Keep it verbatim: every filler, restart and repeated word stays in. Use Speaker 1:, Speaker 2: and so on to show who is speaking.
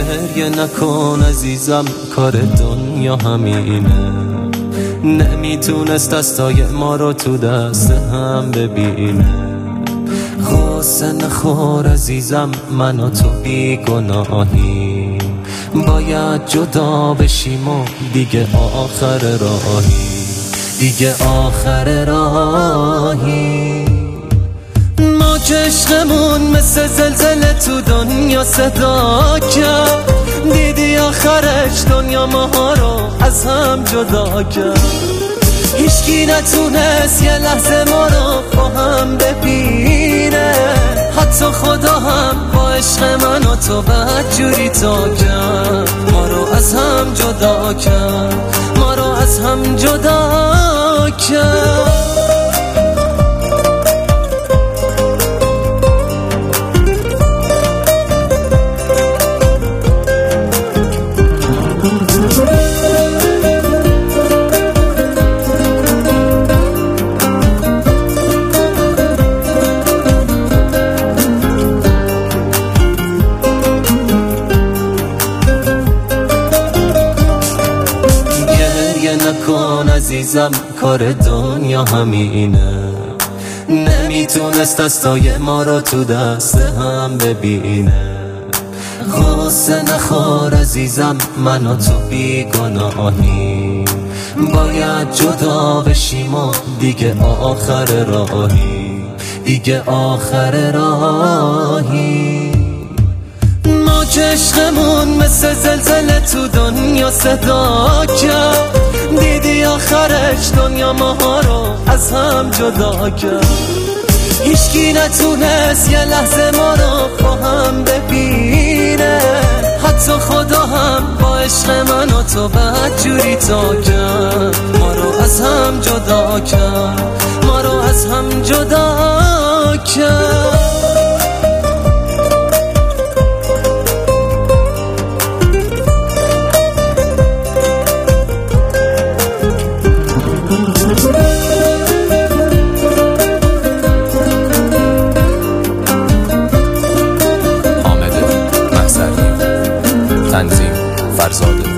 Speaker 1: گریه نکن عزیزم، کار دنیا همینه. نمیتونست دستای ما رو تو دست هم ببینه. غصه نخور عزیزم، من و تو بیگناهی، باید جدا بشیم و دیگه آخر راهی، دیگه آخر راهی. ما که عشقمون مثل زلزله تو دنیا صدا کرد، دیدی آخرش دنیا ماها رو از هم جدا کرد. هیچکی نتونست یه لحظه ما رو با هم ببینه، حتی خدا هم با عشق من و تو بدجوری تا کرد. ما رو از هم جدا کرد، ما رو از هم جدا کرد. نکن عزیزم، کار دنیا همینه. نمیتونست دستای ما رو تو دست هم ببینه. غصه نخور عزیزم، من و تو بیگناهی، باید جدا بشیم و دیگه آخر راهی، دیگه آخر راهی. ما که عشقمون مثل زلزله تو دنیا صدا کرد، دیدی آخرش دنیا ماها رو از هم جدا کرد. هیچکی نتونست یه لحظه ما رو با هم ببینه، حتی خدا هم با عشق من و تو بدجوری تا کرد. ما رو از هم جدا کرد، ما رو از هم جدا کرد.
Speaker 2: تنظیم فرزاد